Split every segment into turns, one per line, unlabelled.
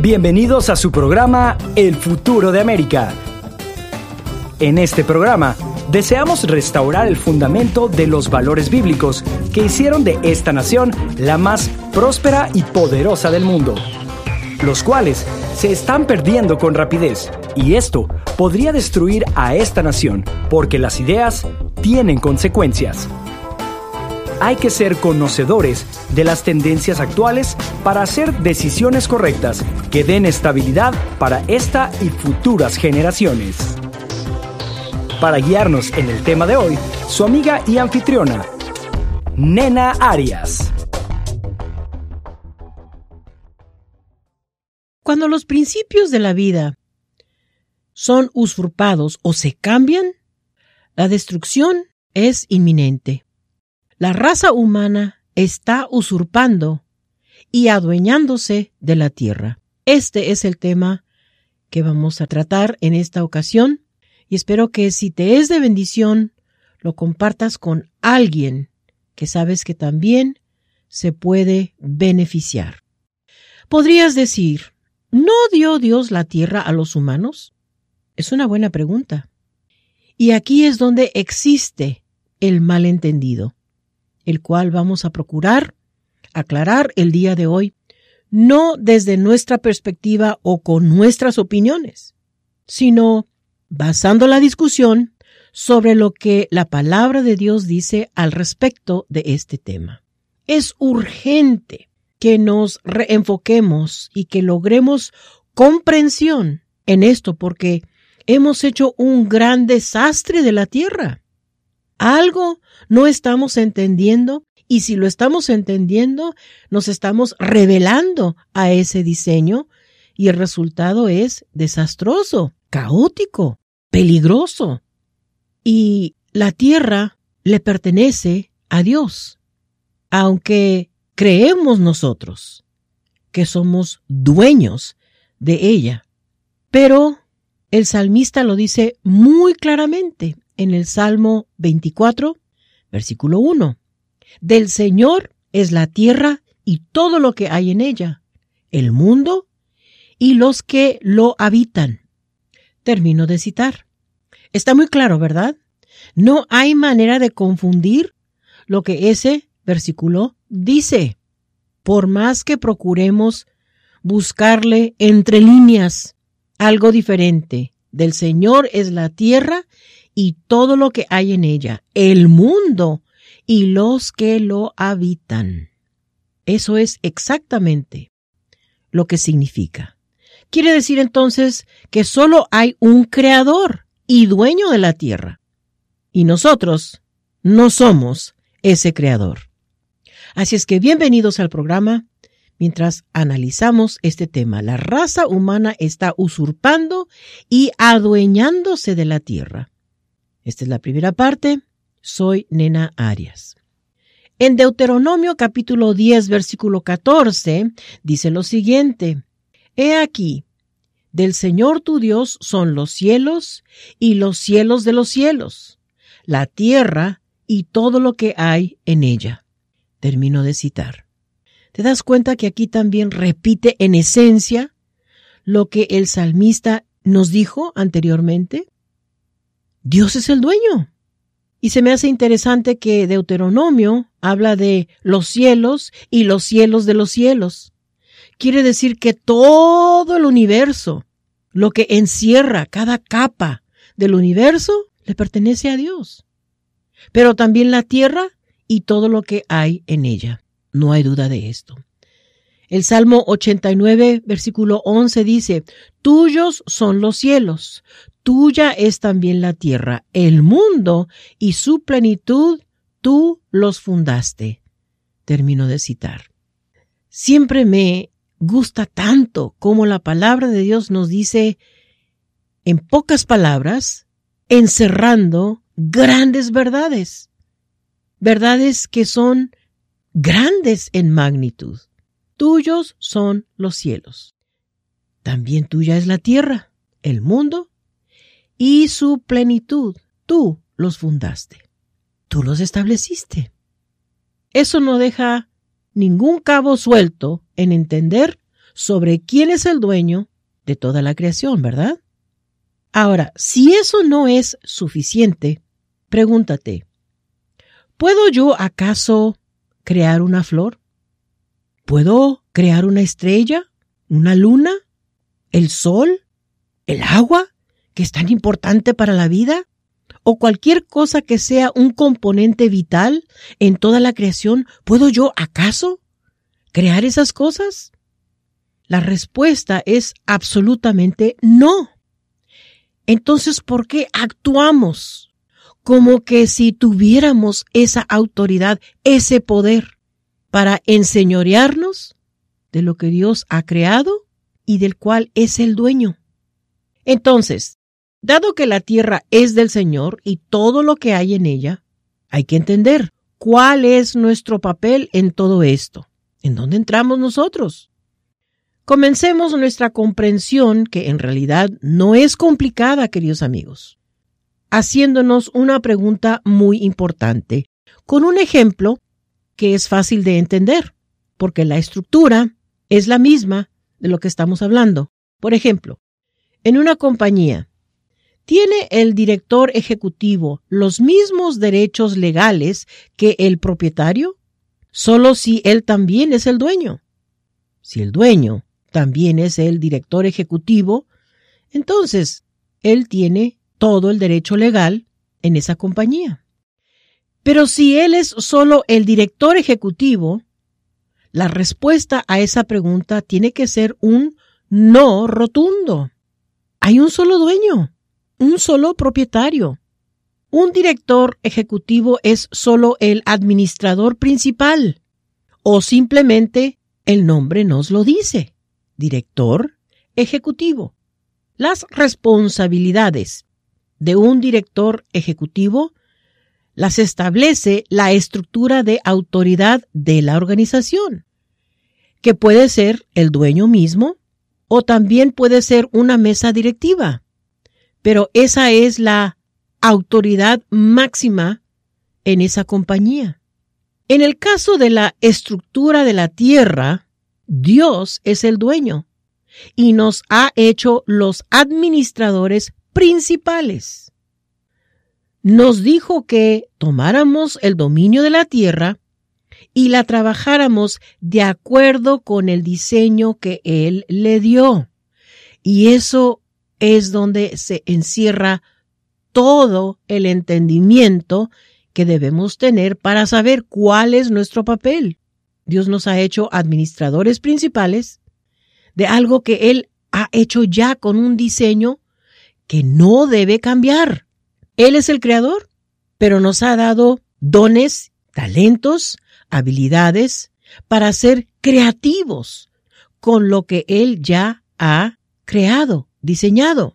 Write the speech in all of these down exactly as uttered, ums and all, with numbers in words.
Bienvenidos a su programa El Futuro de América. En este programa deseamos restaurar el fundamento de los valores bíblicos que hicieron de esta nación la más próspera y poderosa del mundo, los cuales se están perdiendo con rapidez, y esto podría destruir a esta nación porque las ideas tienen consecuencias. Hay que ser conocedores de las tendencias actuales para hacer decisiones correctas que den estabilidad para esta y futuras generaciones. Para guiarnos en el tema de hoy, su amiga y anfitriona, Nena Arias.
Cuando los principios de la vida son usurpados o se cambian, la destrucción es inminente. La raza humana está usurpando y adueñándose de la tierra. Este es el tema que vamos a tratar en esta ocasión y espero que si te es de bendición, lo compartas con alguien que sabes que también se puede beneficiar. Podrías decir, ¿no dio Dios la tierra a los humanos? Es una buena pregunta. Y aquí es donde existe el malentendido, el cual vamos a procurar aclarar el día de hoy, no desde nuestra perspectiva o con nuestras opiniones, sino basando la discusión sobre lo que la palabra de Dios dice al respecto de este tema. Es urgente que nos reenfoquemos y que logremos comprensión en esto porque hemos hecho un gran desastre de la tierra. Algo no estamos entendiendo y si lo estamos entendiendo, nos estamos revelando a ese diseño y el resultado es desastroso, caótico, peligroso. Y la tierra le pertenece a Dios, aunque creemos nosotros que somos dueños de ella. Pero el salmista lo dice muy claramente en el Salmo veinticuatro, versículo uno. Del Señor es la tierra y todo lo que hay en ella, el mundo y los que lo habitan. Termino de citar. Está muy claro, ¿verdad? No hay manera de confundir lo que ese versículo dice. Por más que procuremos buscarle entre líneas algo diferente, del Señor es la tierra y todo lo que hay en ella, el mundo y los que lo habitan. Eso es exactamente lo que significa. Quiere decir entonces que solo hay un creador y dueño de la tierra. Y nosotros no somos ese creador. Así es que bienvenidos al programa mientras analizamos este tema. La raza humana está usurpando y adueñándose de la tierra. Esta es la primera parte. Soy Nena Arias. En Deuteronomio capítulo diez, versículo catorce, dice lo siguiente. He aquí, del Señor tu Dios son los cielos y los cielos de los cielos, la tierra y todo lo que hay en ella. Termino de citar. ¿Te das cuenta que aquí también repite en esencia lo que el salmista nos dijo anteriormente? Dios es el dueño. Y se me hace interesante que Deuteronomio habla de los cielos y los cielos de los cielos. Quiere decir que todo el universo, lo que encierra cada capa del universo, le pertenece a Dios. Pero también la tierra y todo lo que hay en ella. No hay duda de esto. El Salmo ochenta y nueve, versículo once dice, tuyos son los cielos, tuya es también la tierra, el mundo y su plenitud, tú los fundaste. Termino de citar. Siempre me gusta tanto como la palabra de Dios nos dice, en pocas palabras, encerrando grandes verdades. Verdades que son grandes en magnitud. Tuyos son los cielos. También tuya es la tierra, el mundo y su plenitud. Tú los fundaste. Tú los estableciste. Eso no deja ningún cabo suelto en entender sobre quién es el dueño de toda la creación, ¿verdad? Ahora, si eso no es suficiente, pregúntate, ¿puedo yo acaso crear una flor? ¿Puedo crear una estrella? ¿Una luna? ¿El sol? ¿El agua? ¿Que es tan importante para la vida? ¿O cualquier cosa que sea un componente vital en toda la creación? ¿Puedo yo acaso crear esas cosas? La respuesta es absolutamente no. Entonces, ¿por qué actuamos como que si tuviéramos esa autoridad, ese poder para enseñorearnos de lo que Dios ha creado y del cual es el dueño? Entonces, dado que la tierra es del Señor y todo lo que hay en ella, hay que entender cuál es nuestro papel en todo esto. ¿En dónde entramos nosotros? Comencemos nuestra comprensión, que en realidad no es complicada, queridos amigos, haciéndonos una pregunta muy importante, con un ejemplo que es fácil de entender, porque la estructura es la misma de lo que estamos hablando. Por ejemplo, en una compañía, ¿tiene el director ejecutivo los mismos derechos legales que el propietario? Solo si él también es el dueño. Si el dueño también es el director ejecutivo, entonces él tiene todo el derecho legal en esa compañía. Pero si él es solo el director ejecutivo, la respuesta a esa pregunta tiene que ser un no rotundo. Hay un solo dueño, un solo propietario. Un director ejecutivo es solo el administrador principal, o simplemente el nombre nos lo dice, director ejecutivo. Las responsabilidades de un director ejecutivo las establece la estructura de autoridad de la organización, que puede ser el dueño mismo o también puede ser una mesa directiva, pero esa es la autoridad máxima en esa compañía. En el caso de la estructura de la tierra, Dios es el dueño y nos ha hecho los administradores principales. Nos dijo que tomáramos el dominio de la tierra y la trabajáramos de acuerdo con el diseño que Él le dio. Y eso es donde se encierra todo el entendimiento que debemos tener para saber cuál es nuestro papel. Dios nos ha hecho administradores principales de algo que Él ha hecho ya con un diseño que no debe cambiar. Él es el creador, pero nos ha dado dones, talentos, habilidades para ser creativos con lo que Él ya ha creado, diseñado.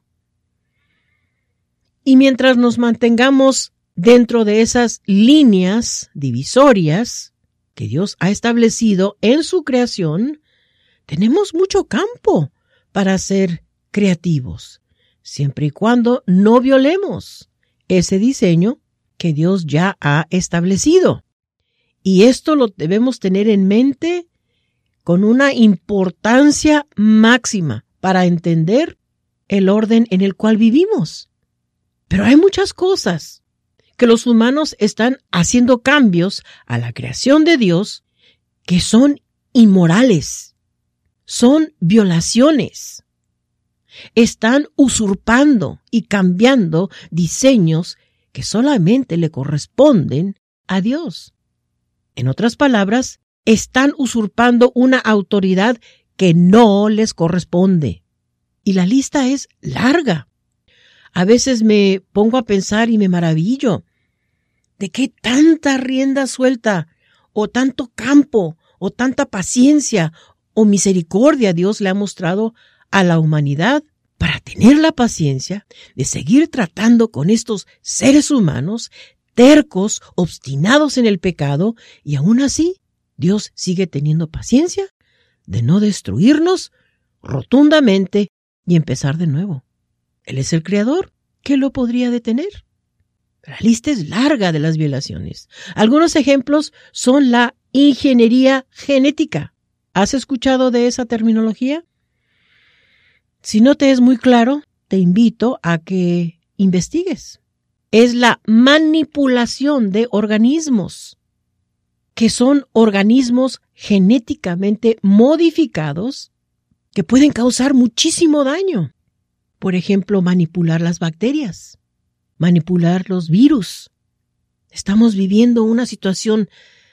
Y mientras nos mantengamos dentro de esas líneas divisorias que Dios ha establecido en su creación, tenemos mucho campo para ser creativos, siempre y cuando no violemos ese diseño que Dios ya ha establecido. Y esto lo debemos tener en mente con una importancia máxima para entender el orden en el cual vivimos. Pero hay muchas cosas que los humanos están haciendo cambios a la creación de Dios que son inmorales, son violaciones. Están usurpando y cambiando diseños que solamente le corresponden a Dios. En otras palabras, están usurpando una autoridad que no les corresponde. Y la lista es larga. A veces me pongo a pensar y me maravillo de qué tanta rienda suelta o tanto campo o tanta paciencia o misericordia Dios le ha mostrado a la humanidad para tener la paciencia de seguir tratando con estos seres humanos tercos, obstinados en el pecado, y aún así Dios sigue teniendo paciencia de no destruirnos rotundamente y empezar de nuevo. Él es el creador. ¿Qué lo podría detener? La lista es larga de las violaciones. Algunos ejemplos son la ingeniería genética. ¿Has escuchado de esa terminología? Si no te es muy claro, te invito a que investigues. Es la manipulación de organismos, que son organismos genéticamente modificados que pueden causar muchísimo daño. Por ejemplo, manipular las bacterias, manipular los virus. Estamos viviendo una situación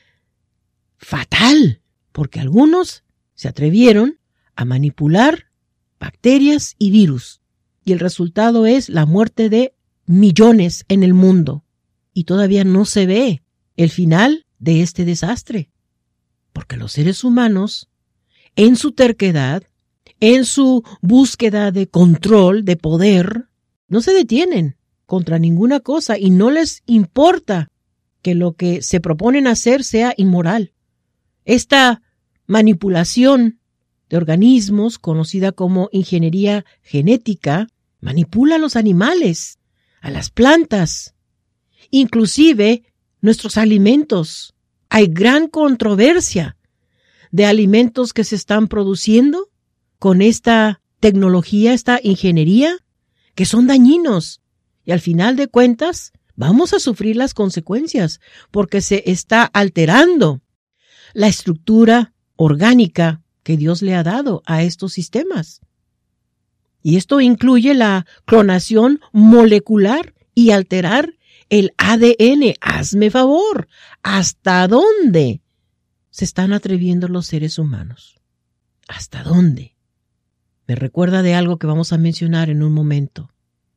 fatal, porque algunos se atrevieron a manipular bacterias y virus. Y el resultado es la muerte de millones en el mundo. Y todavía no se ve el final de este desastre. Porque los seres humanos, en su terquedad, en su búsqueda de control, de poder, no se detienen contra ninguna cosa y no les importa que lo que se proponen hacer sea inmoral. Esta manipulación de organismos, conocida como ingeniería genética, manipula a los animales, a las plantas, inclusive nuestros alimentos. Hay gran controversia de alimentos que se están produciendo con esta tecnología, esta ingeniería, que son dañinos. Y al final de cuentas, vamos a sufrir las consecuencias porque se está alterando la estructura orgánica que Dios le ha dado a estos sistemas. Y esto incluye la clonación molecular y alterar el A D N. Hazme favor, ¿hasta dónde se están atreviendo los seres humanos? ¿Hasta dónde? Me recuerda de algo que vamos a mencionar en un momento.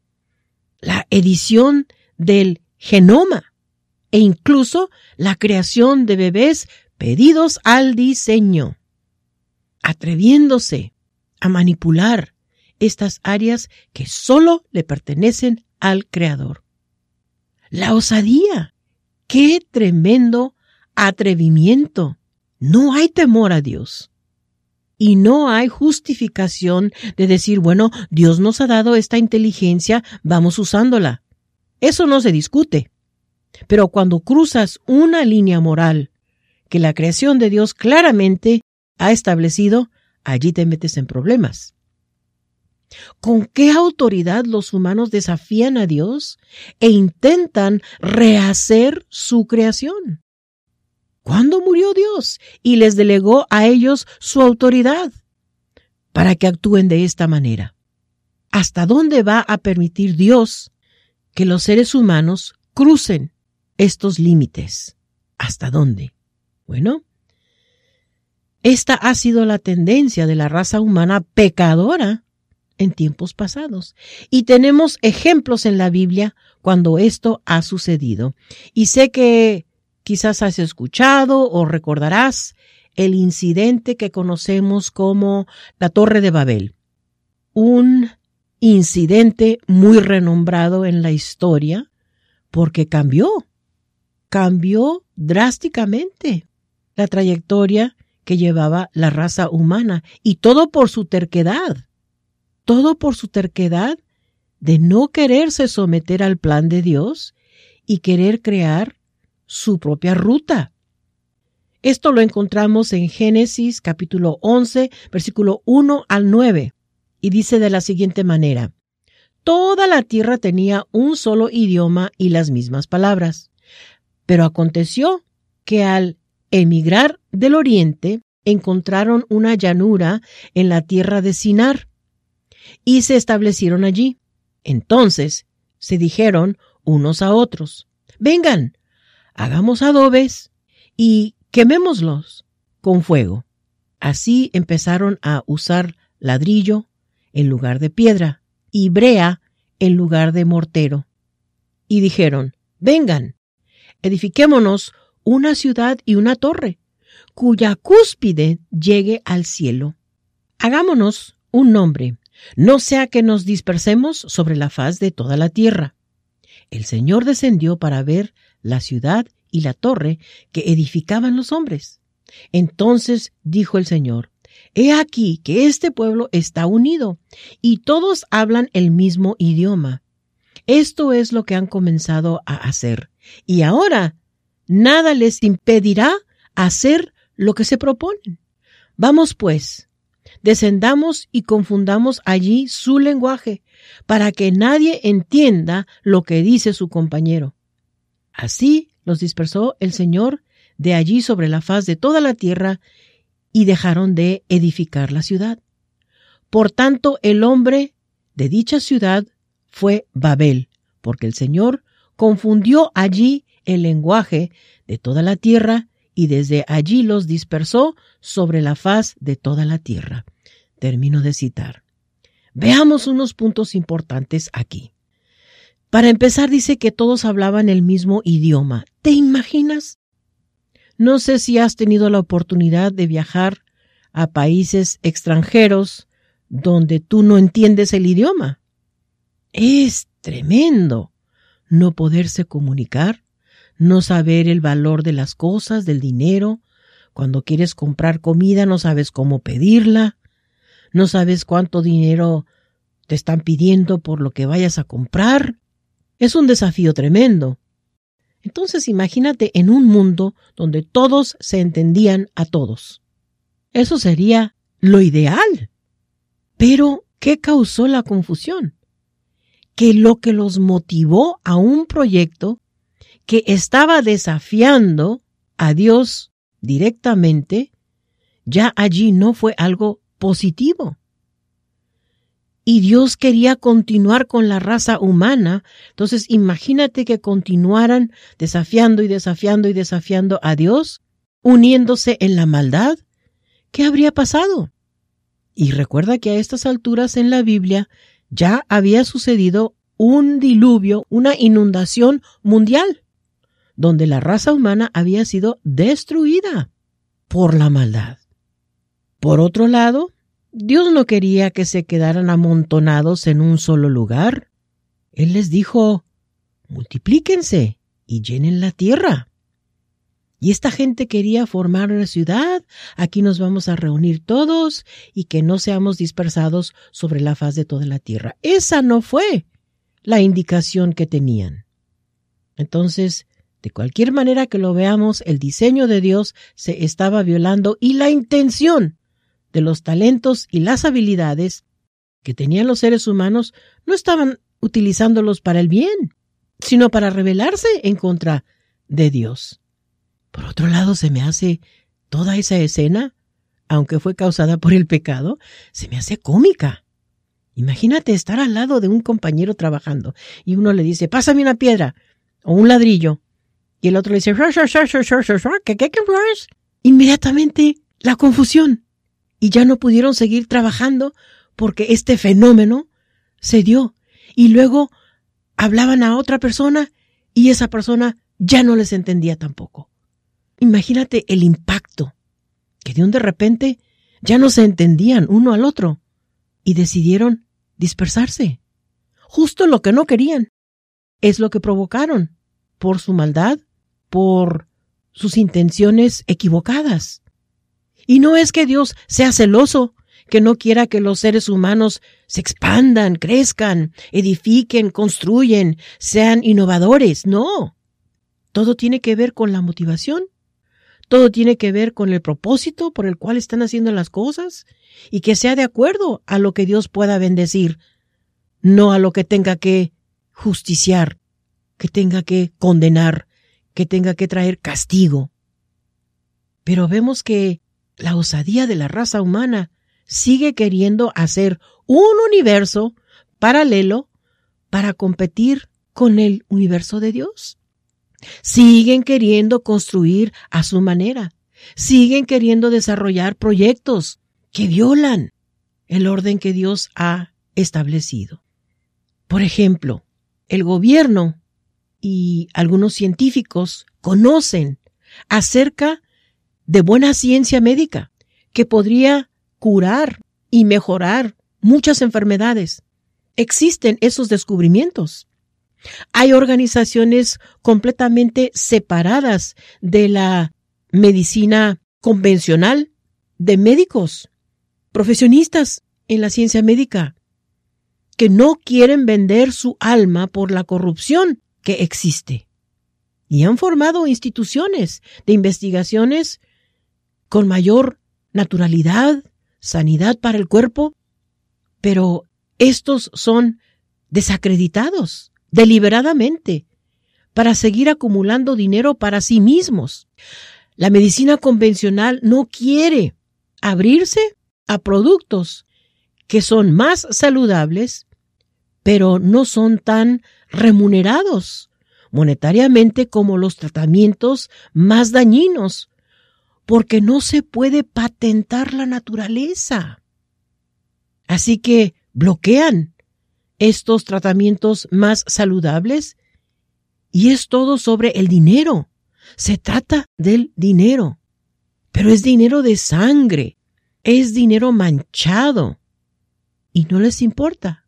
La edición del genoma e incluso la creación de bebés pedidos al diseño, atreviéndose a manipular estas áreas que solo le pertenecen al Creador. La osadía, qué tremendo atrevimiento. No hay temor a Dios. Y no hay justificación de decir, bueno, Dios nos ha dado esta inteligencia, vamos usándola. Eso no se discute. Pero cuando cruzas una línea moral que la creación de Dios claramente ha establecido, allí te metes en problemas. ¿Con qué autoridad los humanos desafían a Dios e intentan rehacer su creación? ¿Cuándo murió Dios y les delegó a ellos su autoridad para que actúen de esta manera? ¿Hasta dónde va a permitir Dios que los seres humanos crucen estos límites? ¿Hasta dónde? Bueno, esta ha sido la tendencia de la raza humana pecadora en tiempos pasados. Y tenemos ejemplos en la Biblia cuando esto ha sucedido. Y sé que quizás has escuchado o recordarás el incidente que conocemos como la Torre de Babel. Un incidente muy renombrado en la historia porque cambió, cambió drásticamente la trayectoria que llevaba la raza humana y todo por su terquedad, todo por su terquedad de no quererse someter al plan de Dios y querer crear su propia ruta. Esto lo encontramos en Génesis capítulo once, versículo uno al nueve, y dice de la siguiente manera: toda la tierra tenía un solo idioma y las mismas palabras. Pero aconteció que al emigrar del oriente encontraron una llanura en la tierra de Sinar y se establecieron allí. Entonces se dijeron unos a otros: vengan, hagamos adobes y quemémoslos con fuego. Así empezaron a usar ladrillo en lugar de piedra y brea en lugar de mortero. Y dijeron: vengan, edifiquémonos una ciudad y una torre, cuya cúspide llegue al cielo. Hagámonos un nombre, no sea que nos dispersemos sobre la faz de toda la tierra. El Señor descendió para ver la ciudad y la torre que edificaban los hombres. Entonces dijo el Señor: he aquí que este pueblo está unido, y todos hablan el mismo idioma. Esto es lo que han comenzado a hacer, y ahora nada les impedirá hacer lo que se proponen. Vamos pues, descendamos y confundamos allí su lenguaje, para que nadie entienda lo que dice su compañero. Así los dispersó el Señor de allí sobre la faz de toda la tierra, y dejaron de edificar la ciudad. Por tanto, el hombre de dicha ciudad fue Babel, porque el Señor confundió allí el lenguaje de toda la tierra, y desde allí los dispersó sobre la faz de toda la tierra. Termino de citar. Veamos unos puntos importantes aquí. Para empezar, dice que todos hablaban el mismo idioma. ¿Te imaginas? No sé si has tenido la oportunidad de viajar a países extranjeros donde tú no entiendes el idioma. Es tremendo no poderse comunicar, no saber el valor de las cosas, del dinero. Cuando quieres comprar comida no sabes cómo pedirla, no sabes cuánto dinero te están pidiendo por lo que vayas a comprar. Es un desafío tremendo. Entonces imagínate en un mundo donde todos se entendían a todos. Eso sería lo ideal. Pero, ¿qué causó la confusión? Que lo que los motivó a un proyecto que estaba desafiando a Dios directamente, ya allí no fue algo positivo. Y Dios quería continuar con la raza humana. Entonces imagínate que continuaran desafiando y desafiando y desafiando a Dios, uniéndose en la maldad. ¿Qué habría pasado? Y recuerda que a estas alturas en la Biblia ya había sucedido un diluvio, una inundación mundial, donde la raza humana había sido destruida por la maldad. Por otro lado, Dios no quería que se quedaran amontonados en un solo lugar. Él les dijo, multiplíquense y llenen la tierra. Y esta gente quería formar una ciudad, aquí nos vamos a reunir todos y que no seamos dispersados sobre la faz de toda la tierra. Esa no fue la indicación que tenían. Entonces, de cualquier manera que lo veamos, el diseño de Dios se estaba violando y la intención de los talentos y las habilidades que tenían los seres humanos no estaban utilizándolos para el bien, sino para rebelarse en contra de Dios. Por otro lado, se me hace toda esa escena, aunque fue causada por el pecado, se me hace cómica. Imagínate estar al lado de un compañero trabajando y uno le dice, pásame una piedra o un ladrillo, y el otro le dice, ¿qué qué qué es? Inmediatamente la confusión. Y ya no pudieron seguir trabajando porque este fenómeno se dio. Y luego hablaban a otra persona y esa persona ya no les entendía tampoco. Imagínate el impacto, que de un de repente ya no se entendían uno al otro y decidieron dispersarse. Justo lo que no querían es lo que provocaron por su maldad, por sus intenciones equivocadas. Y no es que Dios sea celoso, que no quiera que los seres humanos se expandan, crezcan, edifiquen, construyen, sean innovadores. No. Todo tiene que ver con la motivación. Todo tiene que ver con el propósito por el cual están haciendo las cosas y que sea de acuerdo a lo que Dios pueda bendecir, no a lo que tenga que justiciar, que tenga que condenar, que tenga que traer castigo. Pero vemos que la osadía de la raza humana sigue queriendo hacer un universo paralelo para competir con el universo de Dios. Siguen queriendo construir a su manera. Siguen queriendo desarrollar proyectos que violan el orden que Dios ha establecido. Por ejemplo, el gobierno y algunos científicos conocen acerca de buena ciencia médica que podría curar y mejorar muchas enfermedades. Existen esos descubrimientos. Hay organizaciones completamente separadas de la medicina convencional, de médicos, profesionistas en la ciencia médica, que no quieren vender su alma por la corrupción que existe. Y han formado instituciones de investigaciones con mayor naturalidad, sanidad para el cuerpo, pero estos son desacreditados deliberadamente para seguir acumulando dinero para sí mismos. La medicina convencional no quiere abrirse a productos que son más saludables, pero no son tan remunerados monetariamente como los tratamientos más dañinos, porque no se puede patentar la naturaleza. Así que bloquean estos tratamientos más saludables y es todo sobre el dinero. Se trata del dinero, pero es dinero de sangre, es dinero manchado y no les importa.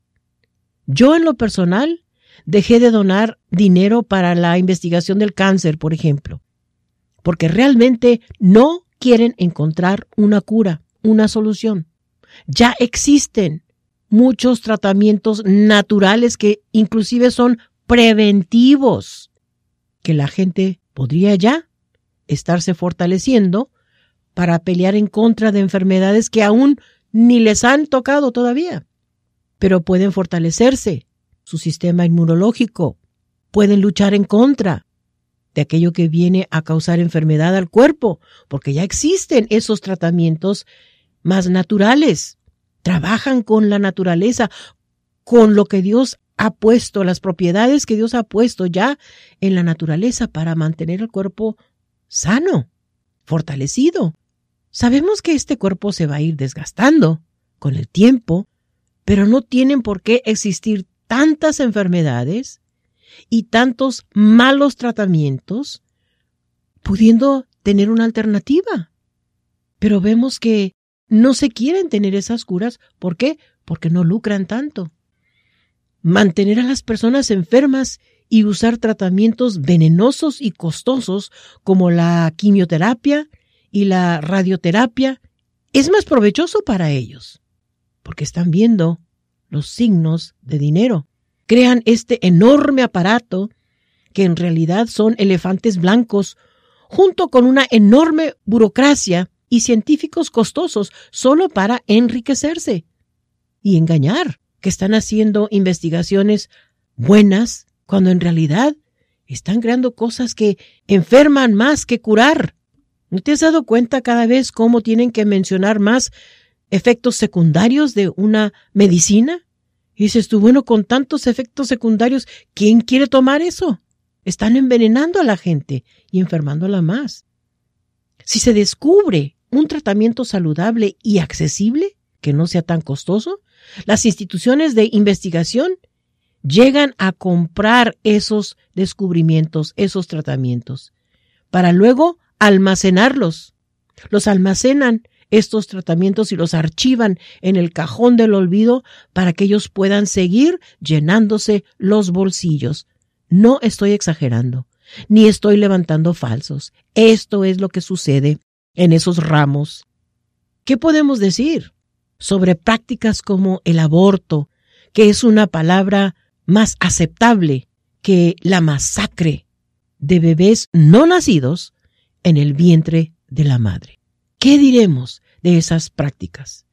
Yo en lo personal dejé de donar dinero para la investigación del cáncer, por ejemplo, porque realmente no quieren encontrar una cura, una solución. Ya existen muchos tratamientos naturales que inclusive son preventivos, que la gente podría ya estarse fortaleciendo para pelear en contra de enfermedades que aún ni les han tocado todavía, pero pueden fortalecerse su sistema inmunológico, pueden luchar en contra de aquello que viene a causar enfermedad al cuerpo, porque ya existen esos tratamientos más naturales. Trabajan con la naturaleza, con lo que Dios ha puesto, las propiedades que Dios ha puesto ya en la naturaleza para mantener el cuerpo sano, fortalecido. Sabemos que este cuerpo se va a ir desgastando con el tiempo, pero no tienen por qué existir tantas enfermedades y tantos malos tratamientos, pudiendo tener una alternativa. Pero vemos que no se quieren tener esas curas. ¿Por qué? Porque no lucran tanto. Mantener a las personas enfermas y usar tratamientos venenosos y costosos como la quimioterapia y la radioterapia es más provechoso para ellos, porque están viendo los signos de dinero. Crean este enorme aparato que en realidad son elefantes blancos, junto con una enorme burocracia y científicos costosos solo para enriquecerse y engañar, que están haciendo investigaciones buenas cuando en realidad están creando cosas que enferman más que curar. ¿No te has dado cuenta cada vez cómo tienen que mencionar más efectos secundarios de una medicina? Y dices tú, bueno, con tantos efectos secundarios, ¿quién quiere tomar eso? Están envenenando a la gente y enfermándola más. Si se descubre un tratamiento saludable y accesible, que no sea tan costoso, las instituciones de investigación llegan a comprar esos descubrimientos, esos tratamientos, para luego almacenarlos. Los almacenan estos tratamientos y los archivan en el cajón del olvido para que ellos puedan seguir llenándose los bolsillos. No estoy exagerando, ni estoy levantando falsos. Esto es lo que sucede en esos ramos. ¿Qué podemos decir sobre prácticas como el aborto, que es una palabra más aceptable que la masacre de bebés no nacidos en el vientre de la madre? ¿Qué diremos de esas prácticas?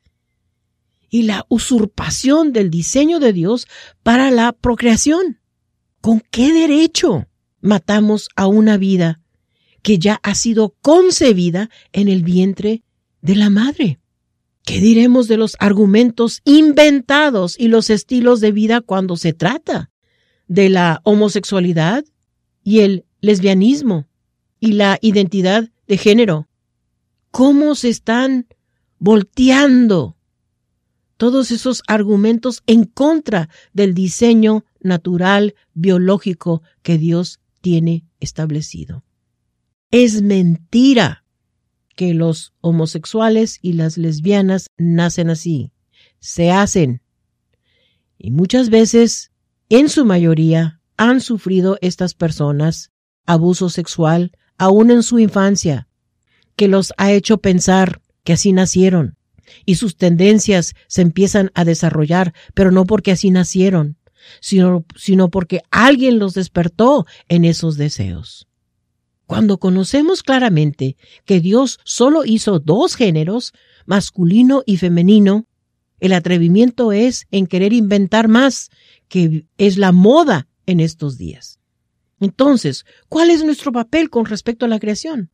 Y la usurpación del diseño de Dios para la procreación. ¿Con qué derecho matamos a una vida que ya ha sido concebida en el vientre de la madre? ¿Qué diremos de los argumentos inventados y los estilos de vida cuando se trata de la homosexualidad y el lesbianismo y la identidad de género? ¿Cómo se están volteando todos esos argumentos en contra del diseño natural, biológico que Dios tiene establecido? Es mentira que los homosexuales y las lesbianas nacen así. Se hacen. Y muchas veces, en su mayoría, han sufrido estas personas abuso sexual aún en su infancia, que los ha hecho pensar que así nacieron. Y sus tendencias se empiezan a desarrollar, pero no porque así nacieron, sino, sino porque alguien los despertó en esos deseos. Cuando conocemos claramente que Dios solo hizo dos géneros, masculino y femenino, el atrevimiento es en querer inventar más, que es la moda en estos días. Entonces, ¿cuál es nuestro papel con respecto a la creación?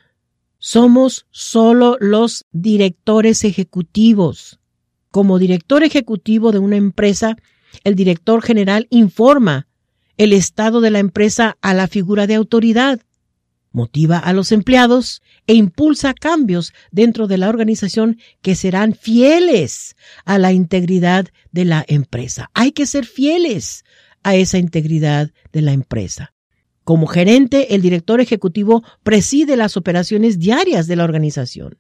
Somos solo los directores ejecutivos. Como director ejecutivo de una empresa, el director general informa el estado de la empresa a la figura de autoridad, motiva a los empleados e impulsa cambios dentro de la organización que serán fieles a la integridad de la empresa. Hay que ser fieles a esa integridad de la empresa. Como gerente, el director ejecutivo preside las operaciones diarias de la organización.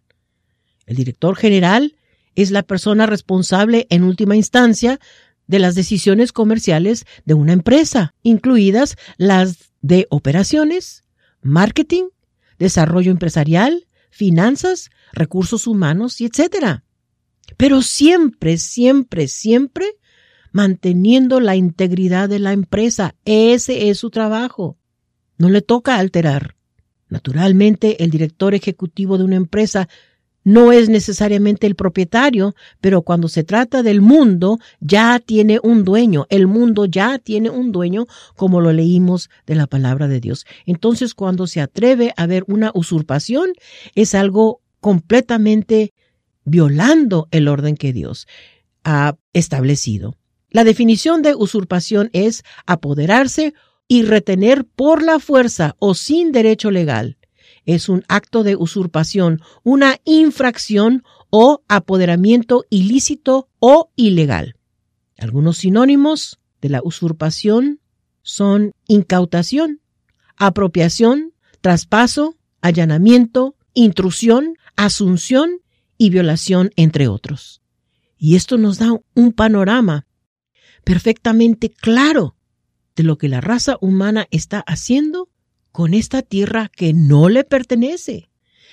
El director general es la persona responsable en última instancia de las decisiones comerciales de una empresa, incluidas las de operaciones, marketing, desarrollo empresarial, finanzas, recursos humanos y etcétera. Pero siempre, siempre, siempre manteniendo la integridad de la empresa. Ese es su trabajo. No le toca alterar. Naturalmente, el director ejecutivo de una empresa no es necesariamente el propietario, pero cuando se trata del mundo, ya tiene un dueño. El mundo ya tiene un dueño, como lo leímos de la palabra de Dios. Entonces, cuando se atreve a ver una usurpación, es algo completamente violando el orden que Dios ha establecido. La definición de usurpación es apoderarse y retener por la fuerza o sin derecho legal. Es un acto de usurpación, una infracción o apoderamiento ilícito o ilegal. Algunos sinónimos de la usurpación son incautación, apropiación, traspaso, allanamiento, intrusión, asunción y violación, entre otros. Y esto nos da un panorama perfectamente claro de lo que la raza humana está haciendo con esta tierra que no le pertenece,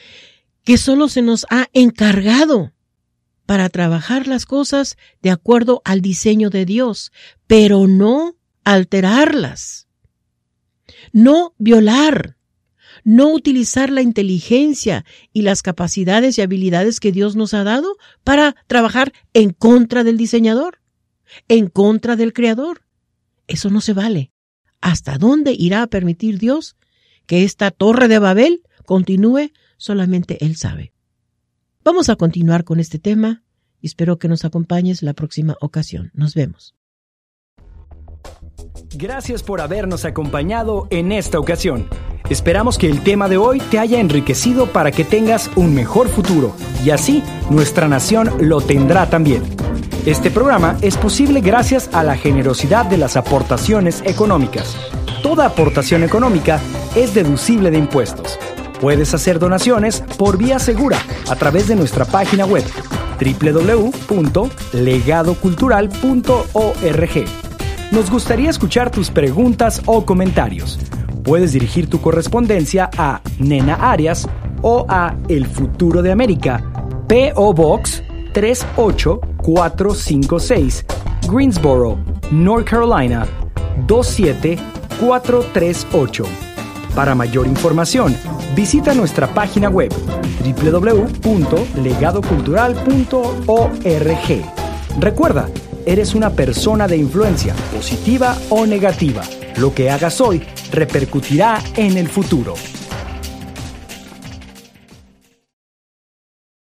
que solo se nos ha encargado para trabajar las cosas de acuerdo al diseño de Dios, pero no alterarlas, no violar, no utilizar la inteligencia y las capacidades y habilidades que Dios nos ha dado para trabajar en contra del diseñador, en contra del creador. Eso no se vale. ¿Hasta dónde irá a permitir Dios que esta torre de Babel continúe? Solamente Él sabe. Vamos a continuar con este tema y espero que nos acompañes la próxima ocasión. Nos vemos.
Gracias por habernos acompañado en esta ocasión. Esperamos que el tema de hoy te haya enriquecido para que tengas un mejor futuro y así nuestra nación lo tendrá también. Este programa es posible gracias a la generosidad de las aportaciones económicas. Toda aportación económica es deducible de impuestos. Puedes hacer donaciones por vía segura a través de nuestra página web doble u doble u doble u punto legado cultural punto org. Nos gustaría escuchar tus preguntas o comentarios. Puedes dirigir tu correspondencia a Nena Arias o a El Futuro de América, P O Box tres ocho cuatro cinco seis, Greensboro, North Carolina dos siete cuatro tres ocho. Para mayor información, visita nuestra página web doble u doble u doble u punto legado cultural punto org. Recuerda, eres una persona de influencia, positiva o negativa. Lo que hagas hoy repercutirá en el futuro.